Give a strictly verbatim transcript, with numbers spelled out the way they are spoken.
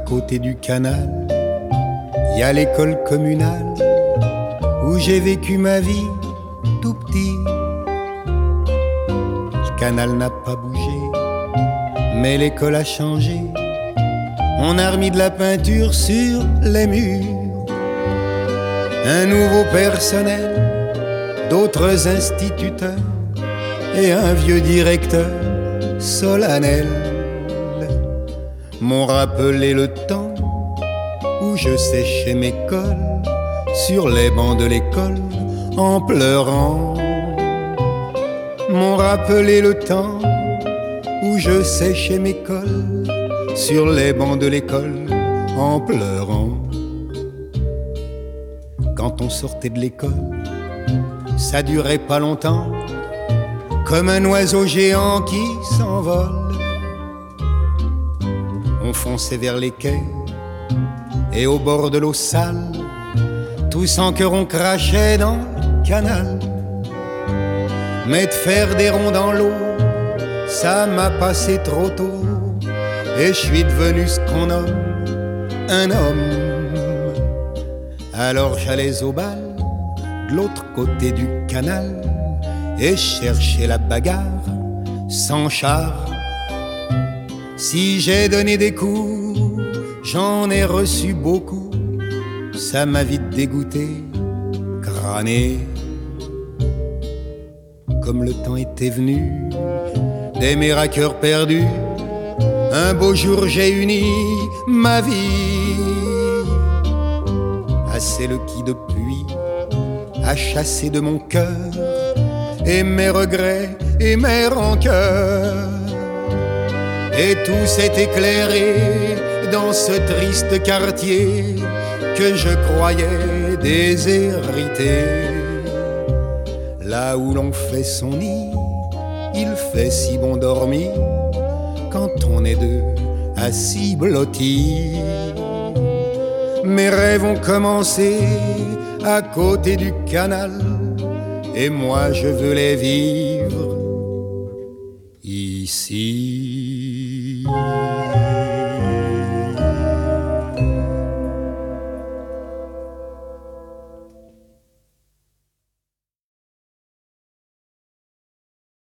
côté du canal, y a l'école communale où j'ai vécu ma vie tout petit. Le canal n'a pas bougé, mais l'école a changé. On a remis de la peinture sur les murs, un nouveau personnel, d'autres instituteurs et un vieux directeur solennel m'ont rappelé le temps où je séchais mes cols sur les bancs de l'école en pleurant. M'ont rappelé le temps où je séchais mes cols sur les bancs de l'école en pleurant. Quand on sortait de l'école, ça durait pas longtemps, comme un oiseau géant qui s'envole. On fonçait vers les quais et au bord de l'eau sale, tous en chœur on crachait dans le canal. Mais de faire des ronds dans l'eau, ça m'a passé trop tôt, et je suis devenu ce qu'on nomme un homme. Alors j'allais au bal de l'autre côté du canal et cherchais la bagarre sans char. Si j'ai donné des coups, j'en ai reçu beaucoup, ça m'a vite dégoûté, crâné. Comme le temps était venu d'aimer à cœur perdu, un beau jour j'ai uni ma vie à celle qui depuis a chassé de mon cœur et mes regrets et mes rancœurs. Et tout s'est éclairé dans ce triste quartier que je croyais déshérité. Là où l'on fait son nid, il fait si bon dormir quand on est deux assis blottis. Mes rêves ont commencé à côté du canal et moi je veux les vivre ici.